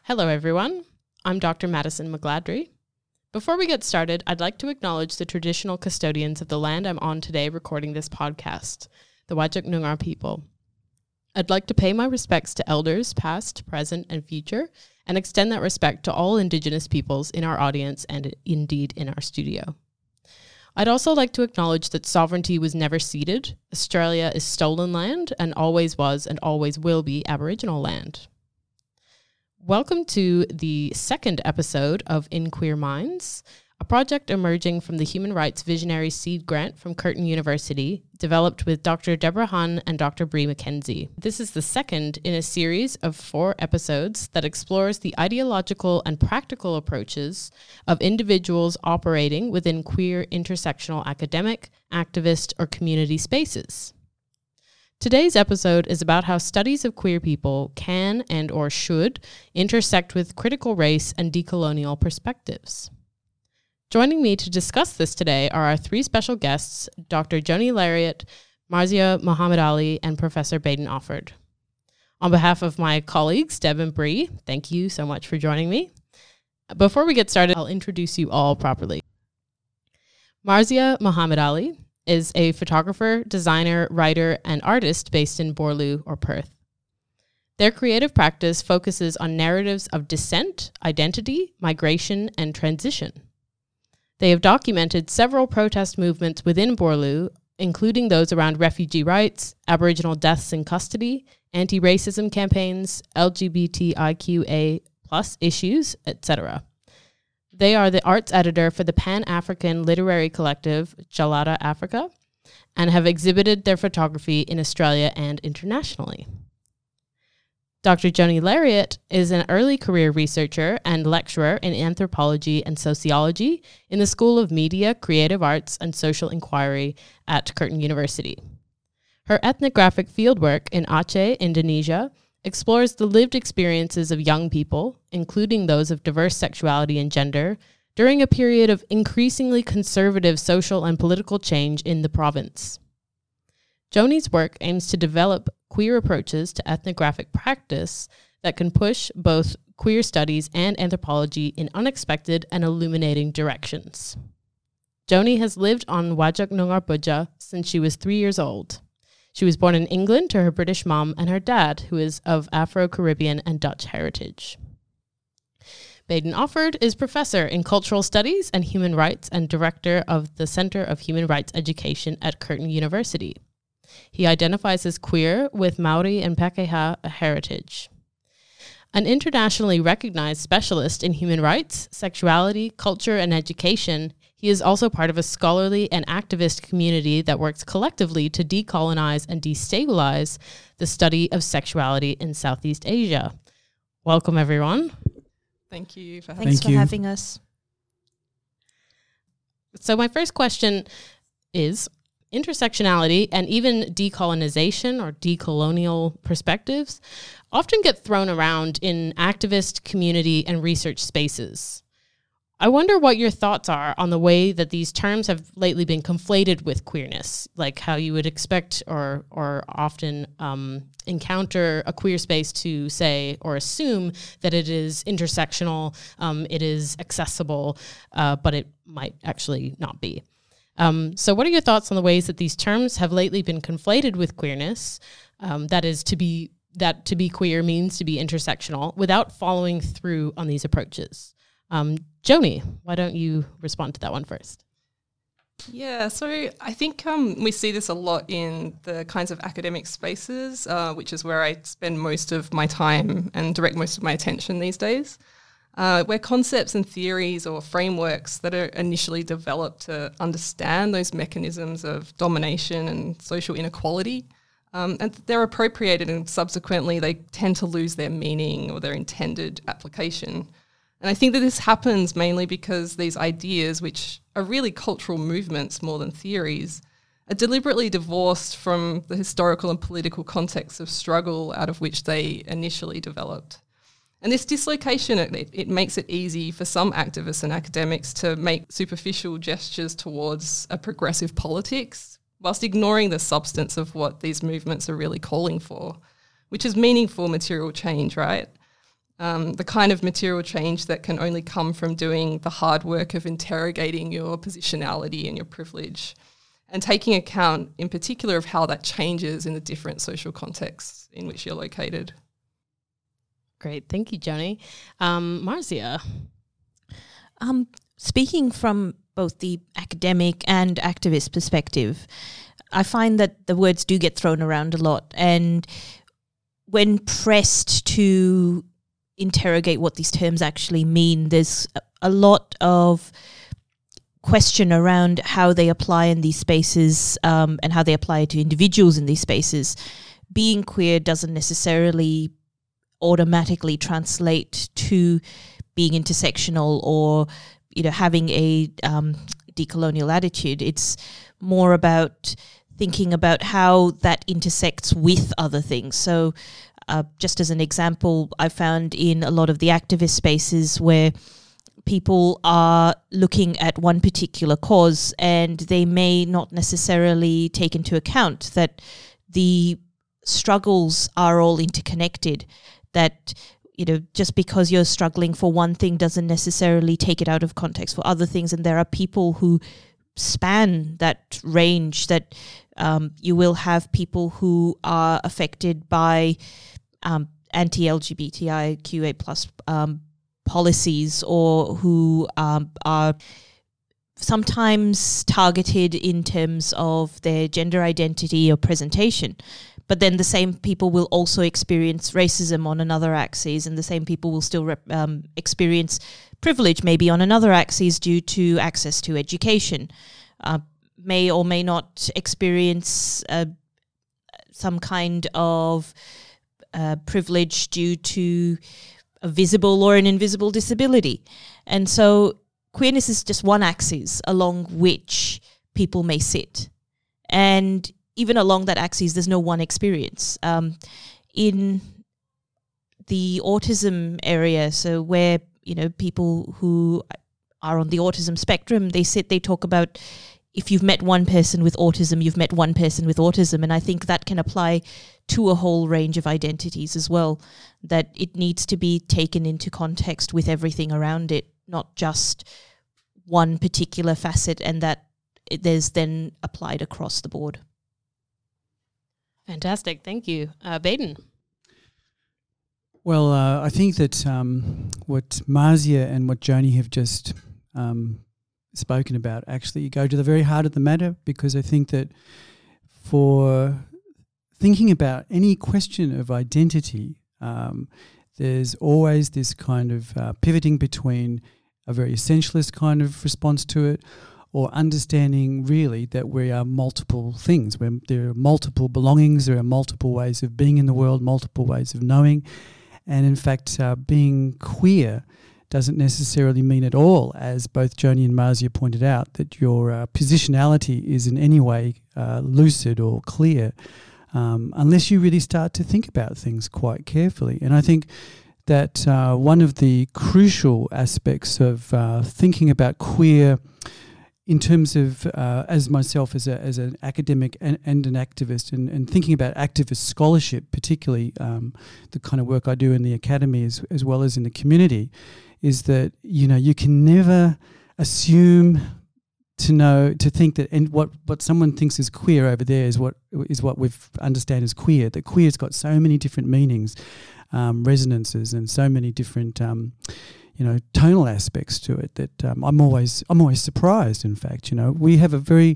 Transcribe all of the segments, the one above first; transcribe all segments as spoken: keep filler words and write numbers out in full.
Hello, everyone. I'm Doctor Madison McGladrey. Before we get started, I'd like to acknowledge the traditional custodians of the land I'm on today recording this podcast, the Whadjuk Noongar people. I'd like to pay my respects to elders past, present, and future, and extend that respect to all Indigenous peoples in our audience and indeed in our studio. I'd also like to acknowledge that sovereignty was never ceded. Australia is stolen land and always was and always will be Aboriginal land. Welcome to the second episode of In Queer Minds, a project emerging from the Human Rights Visionary Seed Grant from Curtin University, developed with Doctor Deborah Hunn and Doctor Bree McKenzie. This is the second in a series of four episodes that explores the ideological and practical approaches of individuals operating within queer intersectional academic, activist, or community spaces. Today's episode is about how studies of queer people can and or should intersect with critical race and decolonial perspectives. Joining me to discuss this today are our three special guests, Doctor Joni Lariat, Marzia Mohammed Ali, and Professor Baden Offord. On behalf of my colleagues, Deb and Bree, thank you so much for joining me. Before we get started, I'll introduce you all properly. Marzia Mohammed Ali is a photographer, designer, writer, and artist based in Boorloo or Perth. Their creative practice focuses on narratives of dissent, identity, migration, and transition. They have documented several protest movements within Boorloo, including those around refugee rights, Aboriginal deaths in custody, anti-racism campaigns, L G B T I Q A plus issues, et cetera. They are the arts editor for the Pan-African literary collective Jalada Africa and have exhibited their photography in Australia and internationally. Doctor Joni Lariat is an early career researcher and lecturer in anthropology and sociology in the School of Media, Creative Arts and Social Inquiry at Curtin University. Her ethnographic fieldwork in Aceh, Indonesia, explores the lived experiences of young people, including those of diverse sexuality and gender, during a period of increasingly conservative social and political change in the province. Joni's work aims to develop queer approaches to ethnographic practice that can push both queer studies and anthropology in unexpected and illuminating directions. Joni has lived on Whadjuk Noongar Boodja since she was three years old. She was born in England to her British mom and her dad, who is of Afro-Caribbean and Dutch heritage. Baden Offord is professor in cultural studies and human rights and director of the Centre of Human Rights Education at Curtin University. He identifies as queer with Maori and Pakeha heritage. An internationally recognized specialist in human rights, sexuality, culture, and education, he is also part of a scholarly and activist community that works collectively to decolonize and destabilize the study of sexuality in Southeast Asia. Welcome, everyone. Thank you for having Thanks us. for having us. So my first question is, intersectionality and even decolonization or decolonial perspectives often get thrown around in activist, community, and research spaces. I wonder what your thoughts are on the way that these terms have lately been conflated with queerness, like how you would expect or or often um, encounter a queer space to say or assume that it is intersectional, um, it is accessible, uh, but it might actually not be. Um, so what are your thoughts on the ways that these terms have lately been conflated with queerness, um, that is to be that to be queer means to be intersectional, without following through on these approaches? Um, Joni, why don't you respond to that one first? Yeah, so I think um, we see this a lot in the kinds of academic spaces, uh, which is where I spend most of my time and direct most of my attention these days, uh, where concepts and theories or frameworks that are initially developed to understand those mechanisms of domination and social inequality, um, and they're appropriated and subsequently they tend to lose their meaning or their intended application. And I think that this happens mainly because these ideas, which are really cultural movements more than theories, are deliberately divorced from the historical and political context of struggle out of which they initially developed. And this dislocation, it, it makes it easy for some activists and academics to make superficial gestures towards a progressive politics, whilst ignoring the substance of what these movements are really calling for, which is meaningful material change, right? Um, the kind of material change that can only come from doing the hard work of interrogating your positionality and your privilege, and taking account in particular of how that changes in the different social contexts in which you're located. Great. Thank you, Joni. Um, Marzia. Um, speaking from both the academic and activist perspective, I find that the words do get thrown around a lot. And when pressed to interrogate what these terms actually mean, there's a lot of question around how they apply in these spaces um, and how they apply to individuals in these spaces. Being queer doesn't necessarily automatically translate to being intersectional or, you know, having a um, decolonial attitude. It's more about thinking about how that intersects with other things. So uh, just as an example, I found in a lot of the activist spaces where people are looking at one particular cause and they may not necessarily take into account that the struggles are all interconnected, that, you know, just because you're struggling for one thing doesn't necessarily take it out of context for other things. And there are people who span that range, that um, you will have people who are affected by um, anti-L G B T I Q A plus um, policies, or who um, are sometimes targeted in terms of their gender identity or presentation. But then the same people will also experience racism on another axis, and the same people will still rep- um, experience privilege maybe on another axis due to access to education, uh, may or may not experience uh, some kind of uh, privilege due to a visible or an invisible disability. And so queerness is just one axis along which people may sit. And even along that axis, there's no one experience. Um, in the autism area, so where, you know, people who are on the autism spectrum, they sit, they talk about, if you've met one person with autism, you've met one person with autism. And I think that can apply to a whole range of identities as well, that it needs to be taken into context with everything around it, not just one particular facet, and that it, there's then applied across the board. Fantastic. Thank you. Uh, Baden. Well, uh, I think that um, what Marzia and what Joni have just um, spoken about actually go to the very heart of the matter, because I think that for thinking about any question of identity, um, there's always this kind of uh, pivoting between a very essentialist kind of response to it, or understanding really that we are multiple things. We're, there are multiple belongings, there are multiple ways of being in the world, multiple ways of knowing. And in fact, uh, being queer doesn't necessarily mean at all, as both Joni and Marzia pointed out, that your uh, positionality is in any way uh, lucid or clear, um, unless you really start to think about things quite carefully. And I think that uh, one of the crucial aspects of uh, thinking about queer in terms of, uh, as myself as a as an academic and, and an activist, and, and thinking about activist scholarship, particularly um, the kind of work I do in the academy as, as well as in the community, is that, you know, you can never assume to know, to think that and what, what someone thinks is queer over there is what is what we understand as queer. That queer's got so many different meanings, um, resonances, and so many different um, you know, tonal aspects to it that um, I'm always I'm always surprised. In fact, you know, we have a very,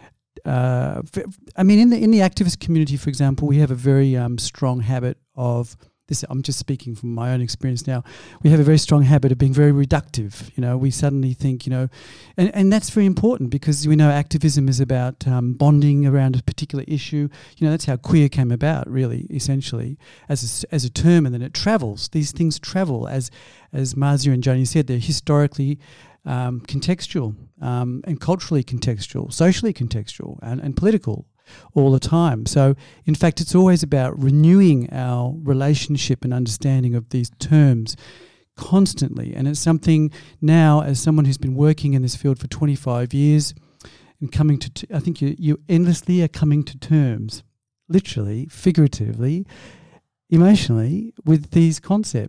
uh, v- I mean, in the in the activist community, for example, we have a very um, strong habit of this. I'm just speaking from my own experience now. We have a very strong habit of being very reductive. You know, we suddenly think, you know, and, and that's very important, because we know activism is about um, bonding around a particular issue. You know, that's how queer came about, really, essentially, as a, as a term, and then it travels. These things travel, as as Marzia and Joni said, they're historically um, contextual um, and culturally contextual, socially contextual, and, and political all the time. So, in fact, it's always about renewing our relationship and understanding of these terms constantly. And it's something now, as someone who's been working in this field for twenty-five years and coming to, t- I think you, you endlessly are coming to terms, literally, figuratively, emotionally, with these concepts,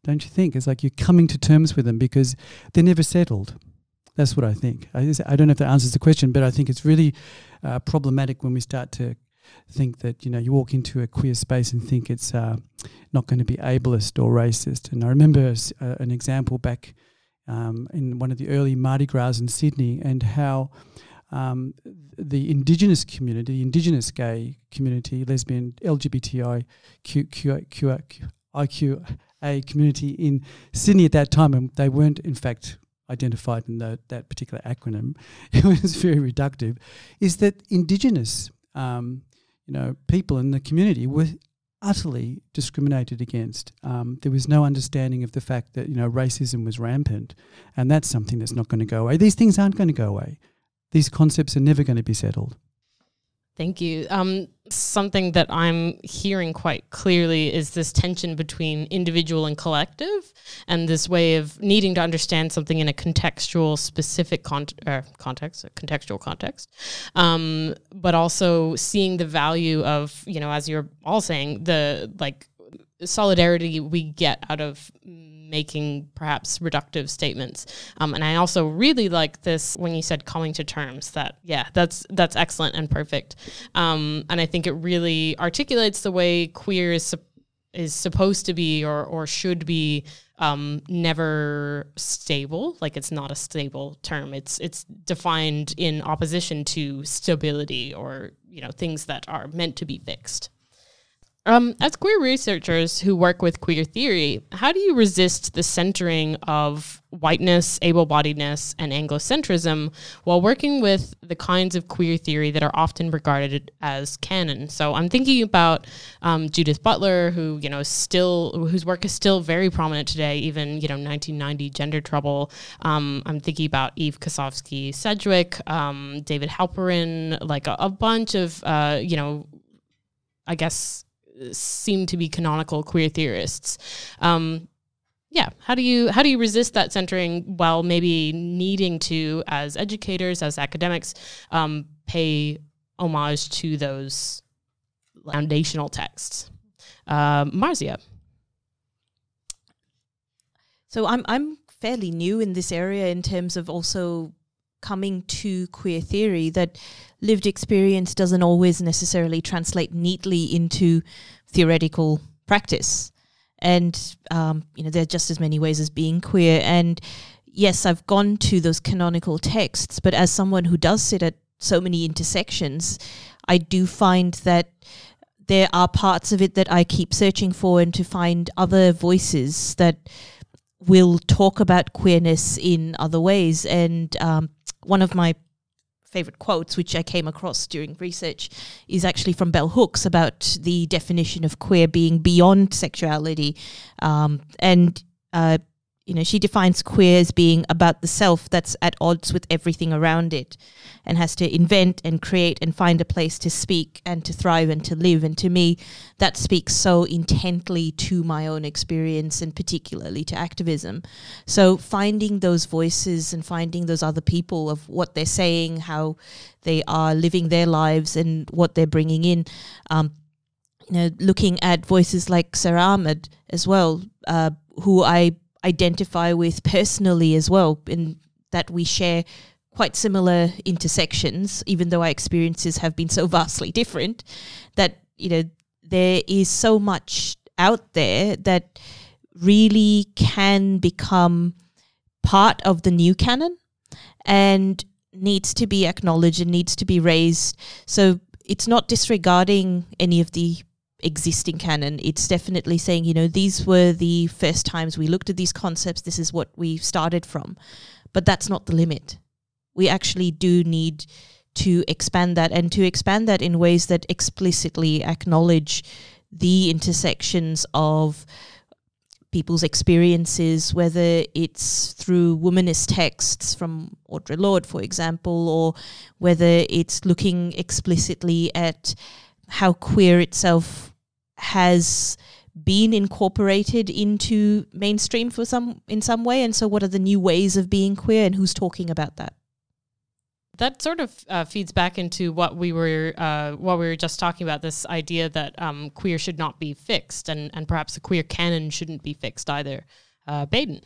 don't you think? It's like you're coming to terms with them because they're never settled. That's what I think. I, I don't know if that answers the question, but I think it's really uh, problematic when we start to think that, you know, you walk into a queer space and think it's uh, not going to be ableist or racist. And I remember uh, an example back um, in one of the early Mardi Gras in Sydney, and how um, the Indigenous community, the Indigenous gay community, lesbian, L G B T I Q, Q, Q, I Q A community in Sydney at that time, and they weren't in fact identified in the, that particular acronym, it was very reductive, is that Indigenous um, you know, people in the community were utterly discriminated against. Um, there was no understanding of the fact that, you know, racism was rampant, and that's something that's not going to go away. These things aren't going to go away. These concepts are never going to be settled. Thank you. Um, something that I'm hearing quite clearly is this tension between individual and collective, and this way of needing to understand something in a contextual, specific con- uh, context, a contextual context, um, but also seeing the value of, you know, as you're all saying, the like solidarity we get out of making perhaps reductive statements. Um, and I also really like this when you said coming to terms, that, yeah, that's that's excellent and perfect. Um, and I think it really articulates the way queer is, su- is supposed to be or, or should be um, never stable. Like, it's not a stable term. It's it's defined in opposition to stability or, you know, things that are meant to be fixed. Um, as queer researchers who work with queer theory, how do you resist the centering of whiteness, able-bodiedness, and Anglocentrism while working with the kinds of queer theory that are often regarded as canon? So I'm thinking about um, Judith Butler, who, you know, still whose work is still very prominent today, even, you know, nineteen ninety Gender Trouble. Um, I'm thinking about Eve Kosofsky Sedgwick, um, David Halperin, like a, a bunch of, uh, you know, I guess, seem to be canonical queer theorists. Um, yeah, how do you how do you resist that centering while maybe needing to, as educators, as academics, um, pay homage to those foundational texts? Uh, Marzia. So I'm I'm fairly new in this area in terms of also coming to queer theory, that lived experience doesn't always necessarily translate neatly into theoretical practice. And, um, you know, there are just as many ways as being queer. And yes, I've gone to those canonical texts, but as someone who does sit at so many intersections, I do find that there are parts of it that I keep searching for, and to find other voices that will talk about queerness in other ways. And um, one of my favorite quotes, which I came across during research, is actually from Bell Hooks about the definition of queer being beyond sexuality. Um, and, uh, you know, she defines queer as being about the self that's at odds with everything around it, and has to invent and create and find a place to speak and to thrive and to live. And to me, that speaks so intently to my own experience, and particularly to activism. So finding those voices and finding those other people of what they're saying, how they are living their lives and what they're bringing in, um, you know, looking at voices like Sarah Ahmed as well, uh, who I identify with personally as well, in that we share quite similar intersections, even though our experiences have been so vastly different, that, you know, there is so much out there that really can become part of the new canon and needs to be acknowledged and needs to be raised. So it's not disregarding any of the existing canon. It's definitely saying, you know, these were the first times we looked at these concepts, this is what we started from. But that's not the limit. We actually do need to expand that, and to expand that in ways that explicitly acknowledge the intersections of people's experiences, whether it's through womanist texts from Audre Lorde, for example, or whether it's looking explicitly at how queer itself has been incorporated into mainstream for some in some way. And so what are the new ways of being queer, and who's talking about that? that sort of uh, feeds back into what we were uh, what we were just talking about, this idea that um, queer should not be fixed, and, and perhaps the queer canon shouldn't be fixed either. Uh, Baden.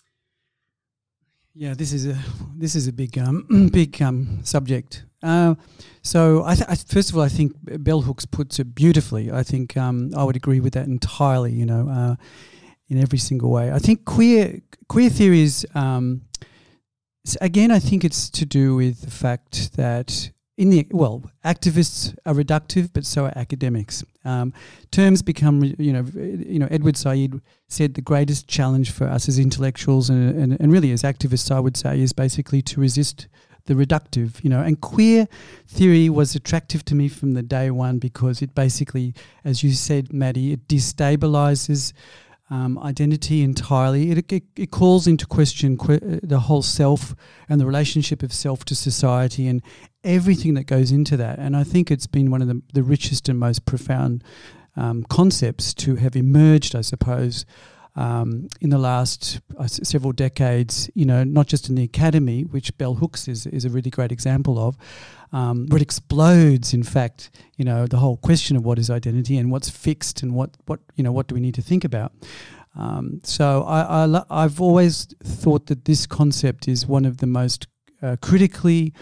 Yeah, this is a this is a big um, big um, subject. Uh, so, I, th- I first of all, I think Bell Hooks puts it beautifully. I think um, I would agree with that entirely. You know, uh, in every single way. I think queer queer theories. Um, again, I think it's to do with the fact that in the well, activists are reductive, but so are academics. Um, terms become, you know, you know. Edward Said said the greatest challenge for us as intellectuals and, and and really as activists, I would say, is basically to resist the reductive. You know, and queer theory was attractive to me from the day one because it basically, as you said, Maddie, it destabilizes Um, identity entirely. It, it, it calls into question que- the whole self and the relationship of self to society and everything that goes into that. And I think it's been one of the, the richest and most profound um, concepts to have emerged, I suppose, um, in the last uh, several decades, you know, not just in the academy, which Bell Hooks is, is a really great example of, um, where it explodes, in fact, you know, the whole question of what is identity and what's fixed and what, what you know, what do we need to think about. Um, so I, I lo- I've always thought that this concept is one of the most uh, critically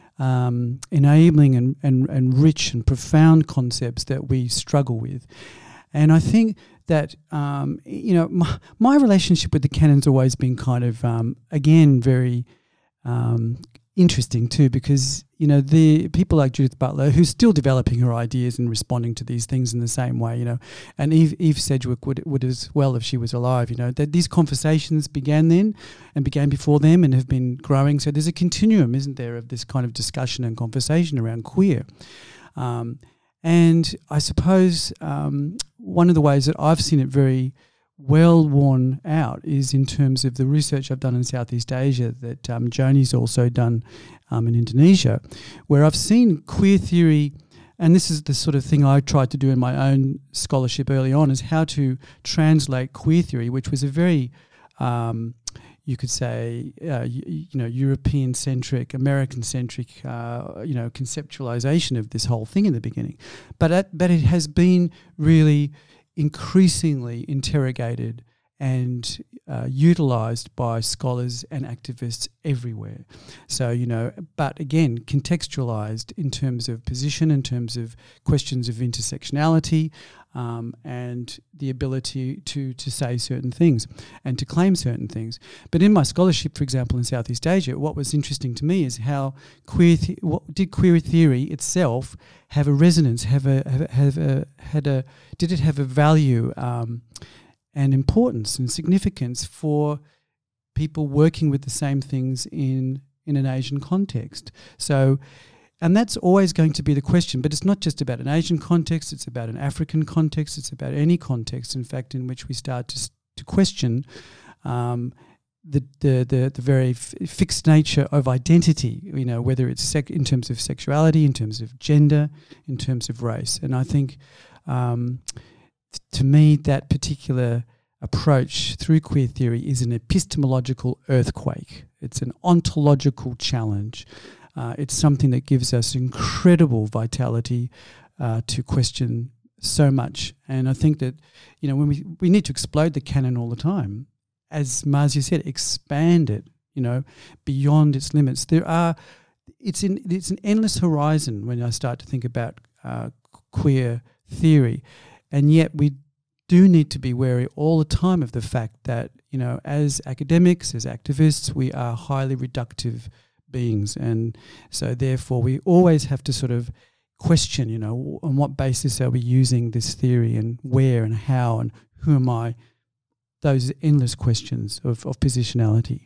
um, enabling and, and, and rich and profound concepts that we struggle with. And I think that, um, you know, my, my relationship with the canon's always been kind of, um, again, very um, interesting too, because, you know, the people like Judith Butler, who's still developing her ideas and responding to these things in the same way, you know, and Eve, Eve Sedgwick would, would as well if she was alive, you know, that these conversations began then and began before them and have been growing. So there's a continuum, isn't there, of this kind of discussion and conversation around queer. Um, and I suppose um, one of the ways that I've seen it very well worn out is in terms of the research I've done in Southeast Asia that um, Joni's also done um, in Indonesia, where I've seen queer theory, and this is the sort of thing I tried to do in my own scholarship early on, is how to translate queer theory, which was a very, um, you could say, uh, you, you know, European-centric, American-centric, uh, you know, conceptualization of this whole thing in the beginning. But at, but it has been really increasingly interrogated and uh, utilised by scholars and activists everywhere. So, you know, but again, contextualised in terms of position, in terms of questions of intersectionality, um, and the ability to to say certain things and to claim certain things. But in my scholarship, for example, in Southeast Asia, what was interesting to me is how queer the- what did queer theory itself have a resonance, have a have, have a had a did it have a value um, and importance and significance for people working with the same things in in an Asian context. So, and that's always going to be the question, but it's not just about an Asian context, it's about an African context, it's about any context, in fact, in which we start to, to question um, the, the, the, the very f- fixed nature of identity, you know, whether it's sec- in terms of sexuality, in terms of gender, in terms of race. And I think, um, t- to me, that particular approach through queer theory is an epistemological earthquake. It's an ontological challenge. Uh, it's something that gives us incredible vitality uh, to question so much. And I think that, you know, when we, we need to explode the canon all the time, as Marcia said, expand it, you know, beyond its limits. There are, it's in it's an endless horizon when I start to think about uh, queer theory. And yet we do need to be wary all the time of the fact that, you know, as academics, as activists, we are highly reductive beings, and so therefore we always have to sort of question, you know, on what basis are we using this theory and where and how and who am I, those endless questions of, of positionality.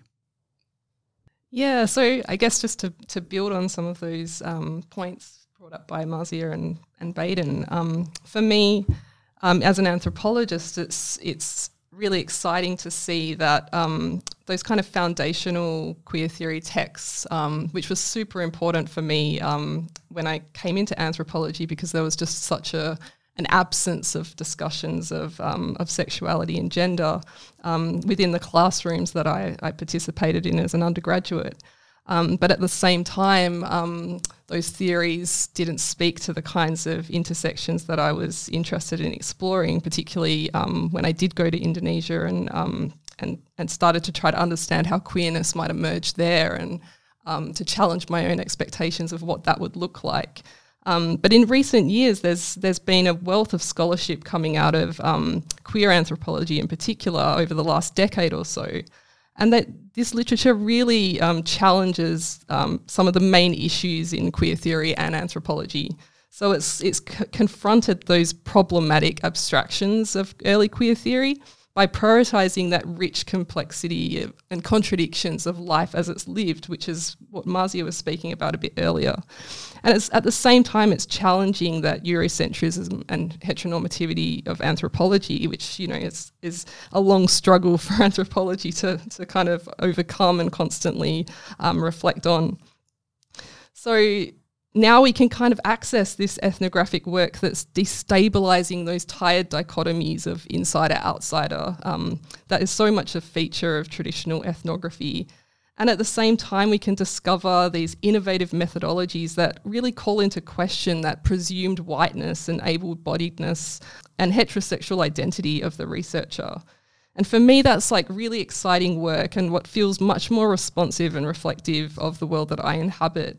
Yeah, so I guess just to, to build on some of those um, points brought up by Marcia and, and Baden, um, for me, um, as an anthropologist, it's it's really exciting to see that um, those kind of foundational queer theory texts, um, which was super important for me um, when I came into anthropology, because there was just such a an absence of discussions of um, of sexuality and gender um, within the classrooms that I, I participated in as an undergraduate. Um, but at the same time, um, those theories didn't speak to the kinds of intersections that I was interested in exploring, particularly um, when I did go to Indonesia and, um, and and started to try to understand how queerness might emerge there, and um, to challenge my own expectations of what that would look like. Um, but in recent years, there's there's been a wealth of scholarship coming out of um, queer anthropology in particular over the last decade or so. And that this literature really um, challenges um, some of the main issues in queer theory and anthropology. So it's it's c- confronted those problematic abstractions of early queer theory by prioritising that rich complexity of, and contradictions of life as it's lived, which is what Marzia was speaking about a bit earlier. And it's, at the same time, it's challenging that Eurocentrism and heteronormativity of anthropology, which, you know, is is a long struggle for anthropology to, to kind of overcome and constantly um, reflect on. So now we can kind of access this ethnographic work that's destabilising those tired dichotomies of insider-outsider um, that is so much a feature of traditional ethnography. And at the same time, we can discover these innovative methodologies that really call into question that presumed whiteness and able-bodiedness and heterosexual identity of the researcher. And for me, that's like really exciting work and what feels much more responsive and reflective of the world that I inhabit.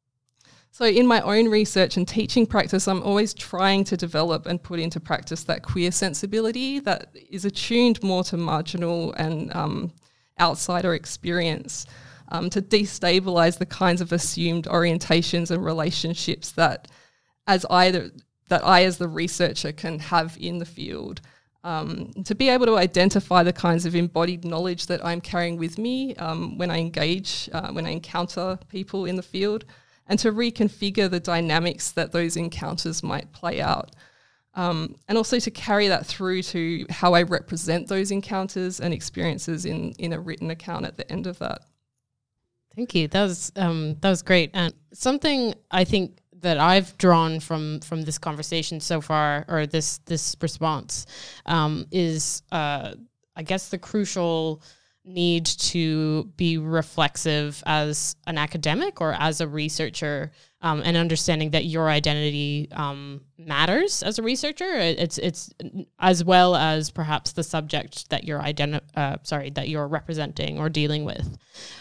So in my own research and teaching practice, I'm always trying to develop and put into practice that queer sensibility that is attuned more to marginal and um, outsider experience, um, to destabilise the kinds of assumed orientations and relationships that as either that I as the researcher can have in the field, um, to be able to identify the kinds of embodied knowledge that I'm carrying with me um, when I engage, uh, when I encounter people in the field, and to reconfigure the dynamics that those encounters might play out. Um, and also to carry that through to how I represent those encounters and experiences in, in a written account at the end of that. Thank you. That was um, that was great. And something I think that I've drawn from from this conversation so far, or this this response, um, is uh, I guess the crucial need to be reflexive as an academic or as a researcher, um, and understanding that your identity um, matters as a researcher. It's it's as well as perhaps the subject that you're identi- uh, sorry that you're representing or dealing with.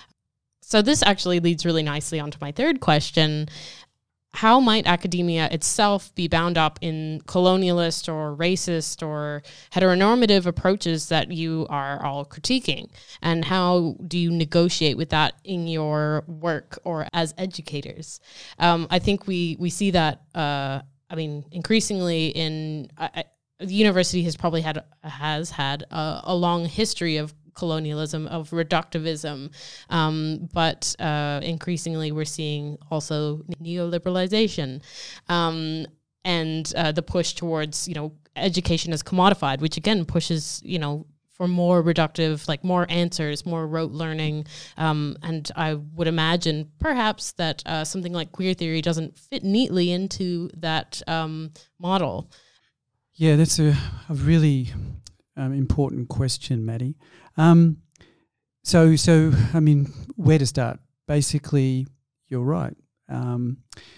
So this actually leads really nicely onto my third question. How might academia itself be bound up in colonialist or racist or heteronormative approaches that you are all critiquing? And how do you negotiate with that in your work or as educators? Um, I think we, we see that, uh, I mean, increasingly in, uh, the university has probably had, has had a, a long history of colonialism, of reductivism, um, but uh, increasingly we're seeing also neoliberalization um, and uh, the push towards, you know, education as commodified, which again pushes, you know, for more reductive, like more answers, more rote learning. Um, and I would imagine perhaps that uh, something like queer theory doesn't fit neatly into that um, model. Yeah, that's a, a really um, important question, Maddie. Um, so, so I mean, where to start? Basically, you're right. Um,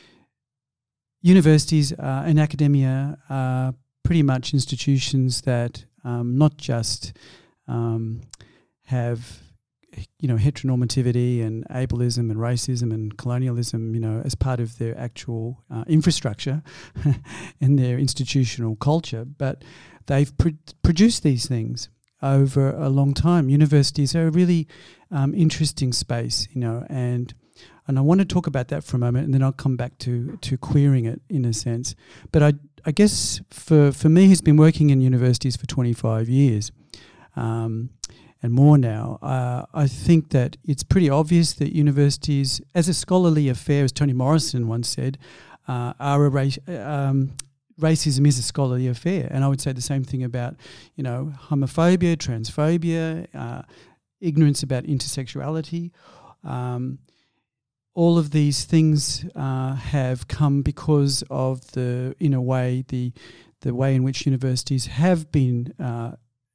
universities uh, and academia are pretty much institutions that um, not just um, have, you know, heteronormativity and ableism and racism and colonialism, you know, as part of their actual uh, infrastructure and their institutional culture, but they've pr- produced these things over a long time. Universities are a really um, interesting space, you know, and and I want to talk about that for a moment, and then I'll come back to to queering it in a sense. But I I guess for for me, who's been working in universities for twenty-five years um, and more now, uh, I think that it's pretty obvious that universities, as a scholarly affair, as Toni Morrison once said, uh, are a race. Um, Racism is a scholarly affair, and I would say the same thing about, you know, homophobia, transphobia, uh, ignorance about intersexuality. Um, all of these things uh, have come because of the, in a way, the the way in which universities have been uh,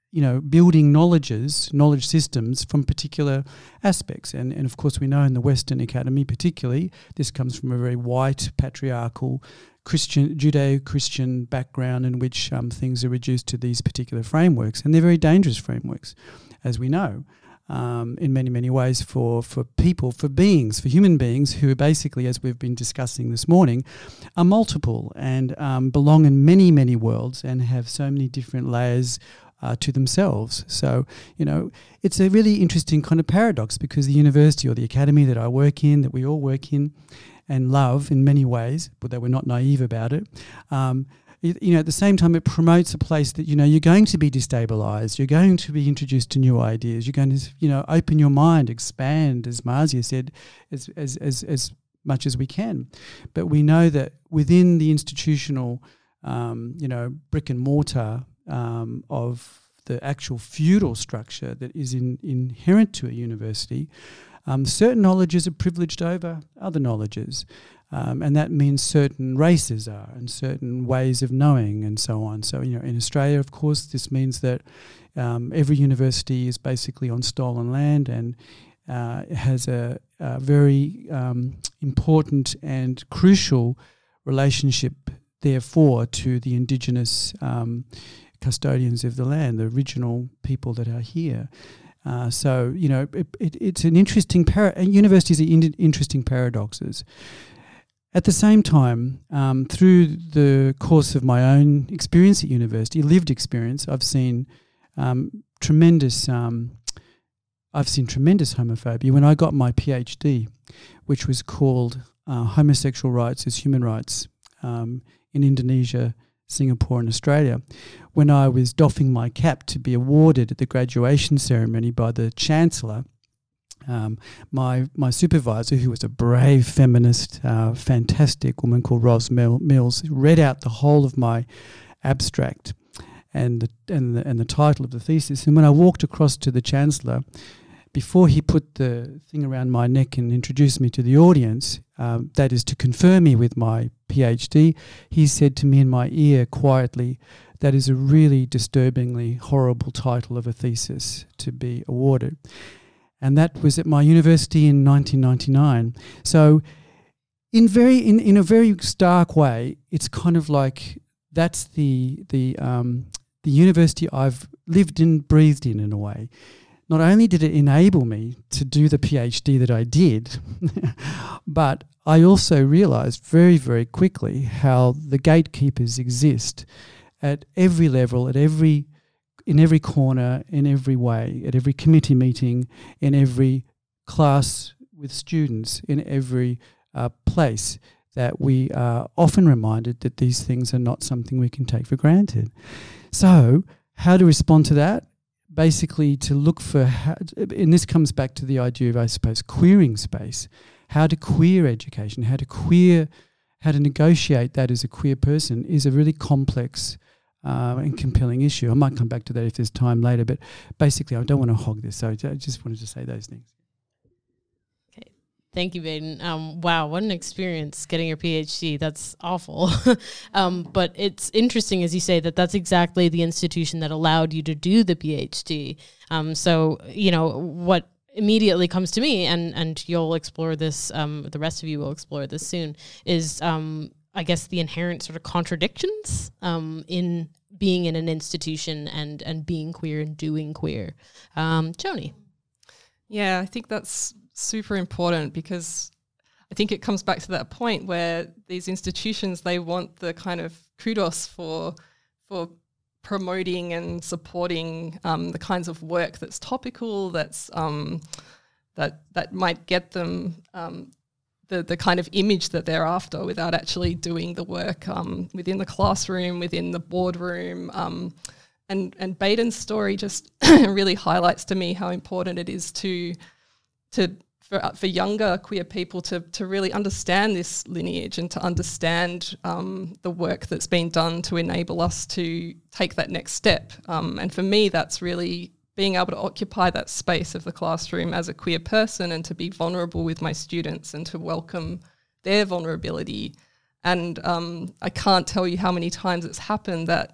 you know, building knowledges, knowledge systems from particular aspects. And, and of course, we know in the Western Academy particularly, this comes from a very white, patriarchal, Christian, Judeo-Christian background in which um, things are reduced to these particular frameworks. And they're very dangerous frameworks, as we know, um, in many, many ways for, for people, for beings, for human beings who are basically, as we've been discussing this morning, are multiple and um, belong in many, many worlds and have so many different layers Uh, to themselves. So, you know, it's a really interesting kind of paradox because the university or the academy that I work in, that we all work in and love in many ways, but that we're not naive about it, um, you, you know, at the same time it promotes a place that, you know, you're going to be destabilised, you're going to be introduced to new ideas, you're going to, you know, open your mind, expand, as Marcia said, as, as, as, as much as we can. But we know that within the institutional, um, you know, brick and mortar Um, of the actual feudal structure that is in, inherent to a university, um, certain knowledges are privileged over other knowledges. Um, and that means certain races are and certain ways of knowing and so on. So, you know, in Australia, of course, this means that um, every university is basically on stolen land and uh, has a, a very um, important and crucial relationship, therefore, to the indigenous um custodians of the land, the original people that are here. Uh, so, you know, it, it, it's an interesting, para- universities are in- interesting paradoxes. At the same time, um, through the course of my own experience at university, lived experience, I've seen um, tremendous, um, I've seen tremendous homophobia. When I got my PhD, which was called uh, Homosexual Rights as Human Rights um, in Indonesia, Singapore and Australia, when I was doffing my cap to be awarded at the graduation ceremony by the Chancellor, um, my my supervisor, who was a brave feminist, uh, fantastic woman called Ros Mills, read out the whole of my abstract and the, and the, and the title of the thesis. And when I walked across to the Chancellor, before he put the thing around my neck and introduced me to the audience, um, that is to confer me with my PhD, he said to me in my ear quietly, "That is a really disturbingly horrible title of a thesis to be awarded." And that was at my university in nineteen ninety-nine. So in very in, in a very stark way, it's kind of like that's the the um, the university I've lived in, breathed in in a way. Not only did it enable me to do the PhD that I did, but I also realised very, very quickly how the gatekeepers exist at every level, at every, in every corner, in every way, at every committee meeting, in every class with students, in every uh, place, that we are often reminded that these things are not something we can take for granted. So how to respond to that? Basically to look for, how, and this comes back to the idea of, I suppose, queering space, how to queer education, how to queer, how to negotiate that as a queer person is a really complex uh, and compelling issue. I might come back to that if there's time later, but basically I don't want to hog this, so I just wanted to say those things. Okay, thank you, Baden. Um, wow, what an experience getting your PhD. That's awful. um, but it's interesting, as you say, that that's exactly the institution that allowed you to do the PhD. Um, so, you know, what immediately comes to me, and, and you'll explore this, um, the rest of you will explore this soon, is, um, I guess, the inherent sort of contradictions um, in being in an institution and, and being queer and doing queer. Um, Joni. Yeah, I think that's super important because I think it comes back to that point where these institutions, they want the kind of kudos for for promoting and supporting um, the kinds of work that's topical, that's um, that that might get them um, the the kind of image that they're after without actually doing the work um, within the classroom, within the boardroom. Um, and and Baden's story just really highlights to me how important it is to to for for younger queer people to to really understand this lineage and to understand um, the work that's been done to enable us to take that next step. Um, and for me, that's really being able to occupy that space of the classroom as a queer person and to be vulnerable with my students and to welcome their vulnerability. And um, I can't tell you how many times it's happened that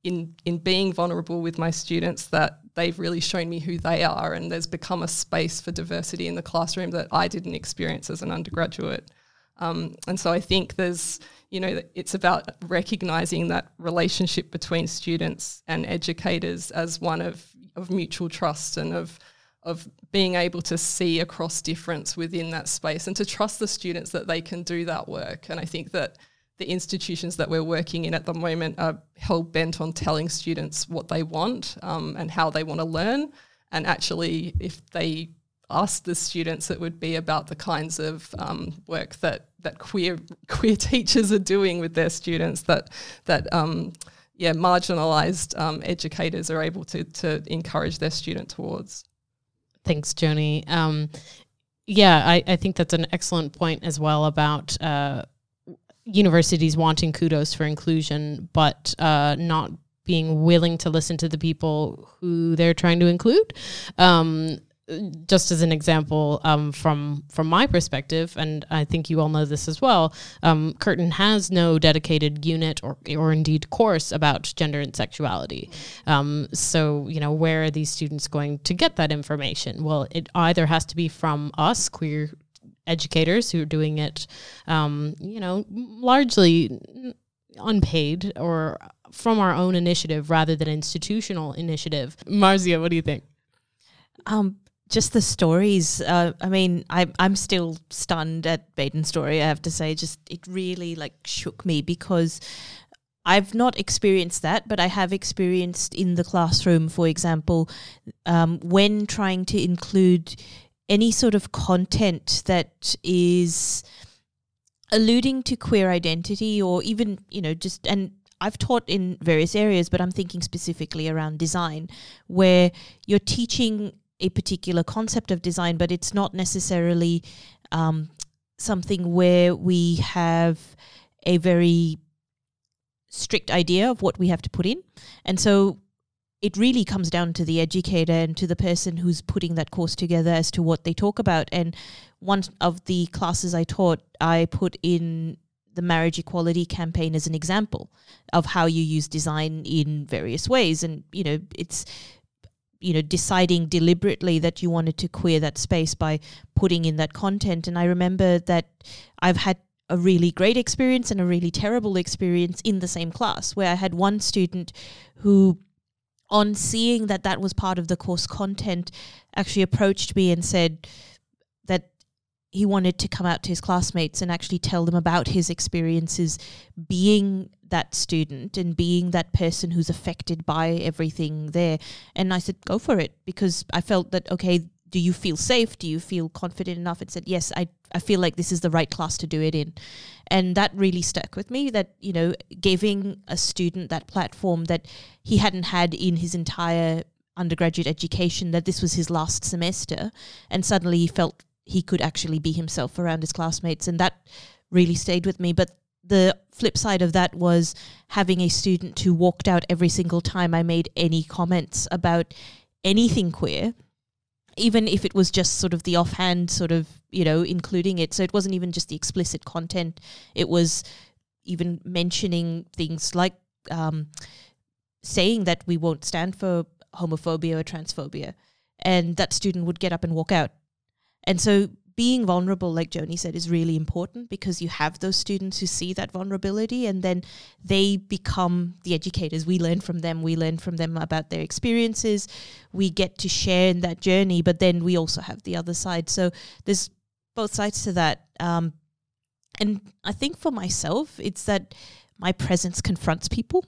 in in being vulnerable with my students, that they've really shown me who they are, and there's become a space for diversity in the classroom that I didn't experience as an undergraduate. Um, and so I think there's, you know, it's about recognising that relationship between students and educators as one of, of mutual trust and of of being able to see across difference within that space and to trust the students that they can do that work. And I think that the institutions that we're working in at the moment are hell-bent on telling students what they want um, and how they want to learn. And actually, if they ask the students, it would be about the kinds of um, work that that queer queer teachers are doing with their students, that that um, yeah marginalised um, educators are able to to encourage their student towards. Thanks, Joni. Um, yeah, I, I think that's an excellent point as well about uh, universities wanting kudos for inclusion, but uh, not being willing to listen to the people who they're trying to include. Um, just as an example, um, from from my perspective, and I think you all know this as well, um, Curtin has no dedicated unit or or indeed course about gender and sexuality. Um, so, you know, where are these students going to get that information? Well, it either has to be from us, queer educators, who are doing it, um, you know, largely unpaid, or from our own initiative rather than institutional initiative. Marzia, what do you think? Um, just the stories. Uh, I mean, I, I'm still stunned at Baden's story, I have to say. Just it really like shook me, because I've not experienced that, but I have experienced in the classroom, for example, um, when trying to include any sort of content that is alluding to queer identity, or even, you know, just, and I've taught in various areas, but I'm thinking specifically around design, where you're teaching a particular concept of design, but it's not necessarily um, something where we have a very strict idea of what we have to put in. And so it really comes down to the educator and to the person who's putting that course together as to what they talk about. And one of the classes I taught, I put in the marriage equality campaign as an example of how you use design in various ways. And, you know, it's, you know, deciding deliberately that you wanted to queer that space by putting in that content. And I remember that I've had a really great experience and a really terrible experience in the same class, where I had one student who, on seeing that that was part of the course content, actually approached me and said that he wanted to come out to his classmates and actually tell them about his experiences being that student and being that person who's affected by everything there. And I said, go for it, because I felt that, okay, do you feel safe? Do you feel confident enough? And said, yes, I, I feel like this is the right class to do it in. And that really stuck with me, that, you know, giving a student that platform that he hadn't had in his entire undergraduate education, that this was his last semester, and suddenly he felt he could actually be himself around his classmates. And that really stayed with me. But the flip side of that was having a student who walked out every single time I made any comments about anything queer, even if it was just sort of the offhand sort of, you know, including it. So it wasn't even just the explicit content. It was even mentioning things like um, saying that we won't stand for homophobia or transphobia. And that student would get up and walk out. And so being vulnerable, like Joni said, is really important, because you have those students who see that vulnerability and then they become the educators. We learn from them. We learn from them about their experiences. We get to share in that journey, but then we also have the other side. So there's both sides to that. Um, and I think for myself, it's that my presence confronts people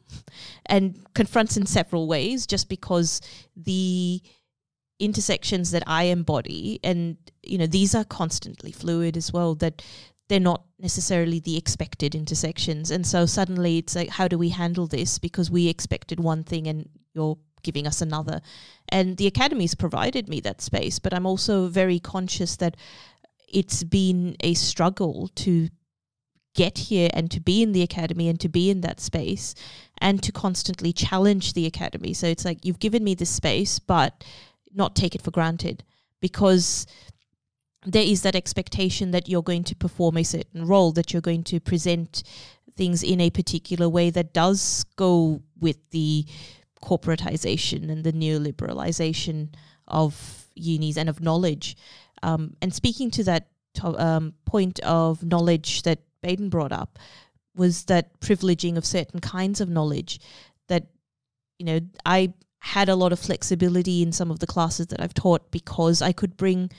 and confronts in several ways, just because the intersections that I embody, and, you know, these are constantly fluid as well, that they're not necessarily the expected intersections. And so suddenly it's like, how do we handle this? Because we expected one thing and you're giving us another. And the Academy's provided me that space, but I'm also very conscious that it's been a struggle to get here and to be in the Academy and to be in that space and to constantly challenge the Academy. So it's like, you've given me this space, but not take it for granted, because there is that expectation that you're going to perform a certain role, that you're going to present things in a particular way that does go with the corporatization and the neoliberalization of unis and of knowledge. Um, and speaking to that to, um, point of knowledge that Baden brought up, was that privileging of certain kinds of knowledge that, you know, I had a lot of flexibility in some of the classes that I've taught because I could bring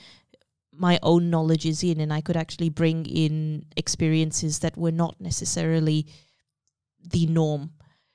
my own knowledges in, and I could actually bring in experiences that were not necessarily the norm,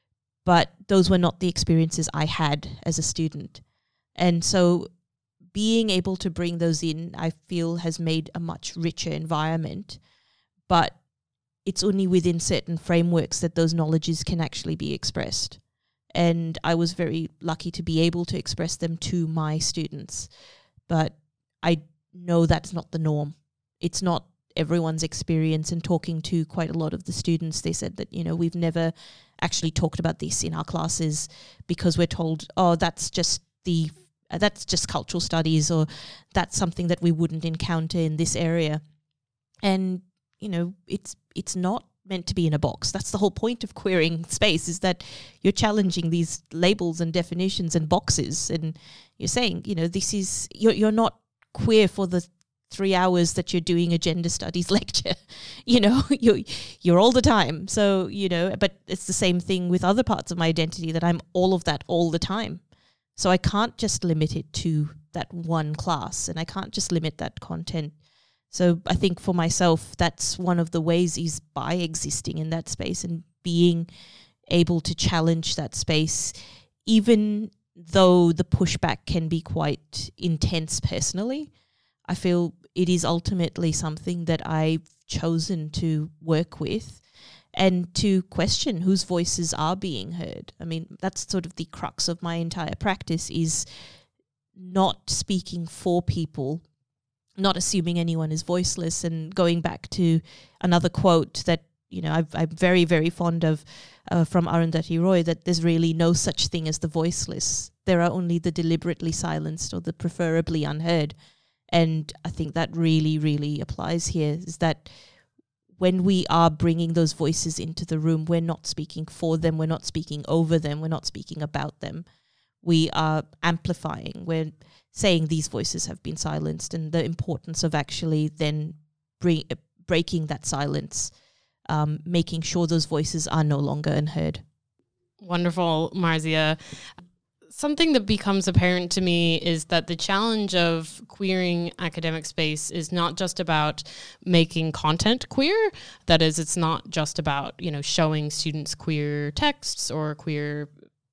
but those were not the experiences I had as a student. And so being able to bring those in, I feel, has made a much richer environment, but it's only within certain frameworks that those knowledges can actually be expressed. And I was very lucky to be able to express them to my students. But I know that's not the norm. It's not everyone's experience. And talking to quite a lot of the students, they said that, you know, we've never actually talked about this in our classes because we're told, oh, that's just the uh, that's just cultural studies, or that's something that we wouldn't encounter in this area. And, you know, it's it's not meant to be in a box. That's the whole point of queering space, is that you're challenging these labels and definitions and boxes, and you're saying, you know, this is, you're you're not queer for the three hours that you're doing a gender studies lecture, you know, you're, you're all the time. So, you know, but it's the same thing with other parts of my identity, that I'm all of that all the time. So I can't just limit it to that one class, and I can't just limit that content. So I think for myself, that's one of the ways, is by existing in that space and being able to challenge that space, even though the pushback can be quite intense personally. I feel it is ultimately something that I've chosen to work with and to question whose voices are being heard. I mean, that's sort of the crux of my entire practice, is not speaking for people, not assuming anyone is voiceless, and going back to another quote that, you know, I've, I'm very, very fond of uh, from Arundhati Roy, that there's really no such thing as the voiceless. There are only the deliberately silenced or the preferably unheard. And I think that really, really applies here, is that when we are bringing those voices into the room, we're not speaking for them, we're not speaking over them, we're not speaking about them. We are amplifying, we're saying these voices have been silenced, and the importance of actually then bring, uh, breaking that silence, um, making sure those voices are no longer unheard. Wonderful, Marzia. Something that becomes apparent to me is that the challenge of queering academic space is not just about making content queer. That is, it's not just about, you know, showing students queer texts or queer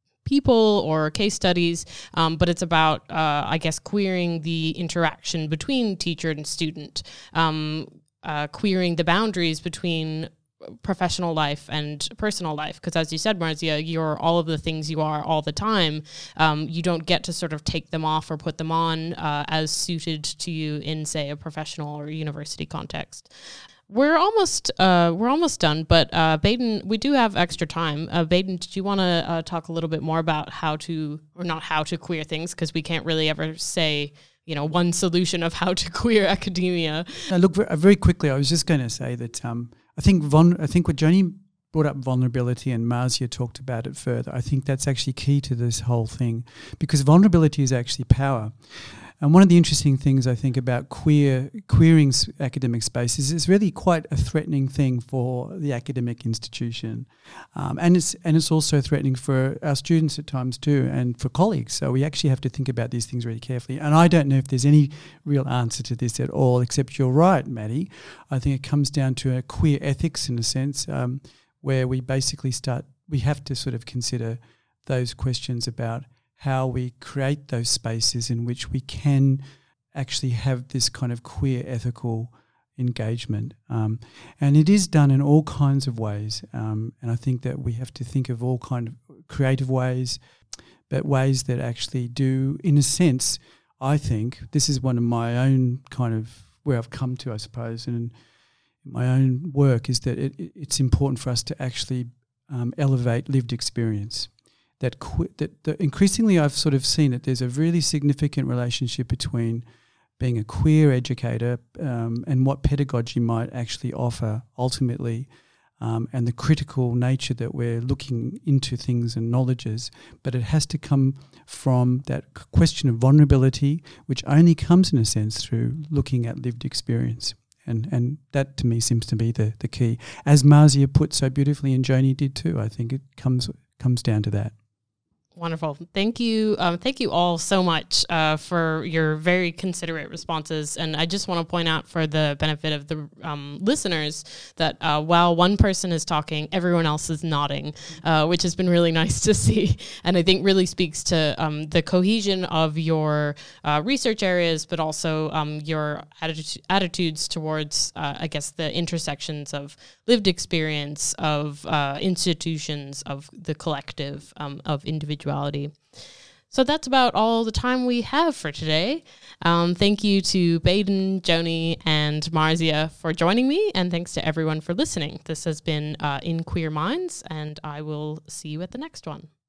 people or case studies, um, but it's about, uh, I guess, queering the interaction between teacher and student, um, uh, queering the boundaries between professional life and personal life, because as you said, Marzia, you're all of the things you are all the time. Um, you don't get to sort of take them off or put them on uh, as suited to you in, say, a professional or university context. We're almost uh, we're almost done, but uh, Baden, we do have extra time. Uh, Baden, did you want to uh, talk a little bit more about how to, or not how to queer things, because we can't really ever say, you know, one solution of how to queer academia. Uh, look, very quickly, I was just going to say that um, I think vul- I think what Joni brought up, vulnerability, and Marzia talked about it further. I think that's actually key to this whole thing, because vulnerability is actually power. And one of the interesting things I think about queer queering s- academic spaces is really quite a threatening thing for the academic institution, um, and it's and it's also threatening for our students at times too, and for colleagues. So we actually have to think about these things really carefully. And I don't know if there's any real answer to this at all, except you're right, Maddie. I think it comes down to a queer ethics in a sense, um, where we basically start. We have to sort of consider those questions about how we create those spaces in which we can actually have this kind of queer ethical engagement. Um, and it is done in all kinds of ways. Um, and I think that we have to think of all kind of creative ways, but ways that actually do, in a sense, I think, this is one of my own kind of, where I've come to, I suppose, and in my own work, is that it, it's important for us to actually um, elevate lived experience. That, que- that the, increasingly I've sort of seen that there's a really significant relationship between being a queer educator um, and what pedagogy might actually offer ultimately um, and the critical nature that we're looking into things and knowledges, but it has to come from that c- question of vulnerability, which only comes in a sense through looking at lived experience. And and that to me seems to be the, the key. As Marcia put so beautifully, and Joni did too, I think it comes comes down to that. Wonderful. Thank you. Um, thank you all so much uh, for your very considerate responses. And I just want to point out, for the benefit of the um, listeners, that uh, while one person is talking, everyone else is nodding, uh, which has been really nice to see. And I think really speaks to um, the cohesion of your uh, research areas, but also um, your attitude, attitudes towards, uh, I guess, the intersections of lived experience, of uh, institutions, of the collective, um, of individuality. So that's about all the time we have for today. Um, thank you to Baden, Joni, and Marcia for joining me, and thanks to everyone for listening. This has been uh, In Queer Minds, and I will see you at the next one.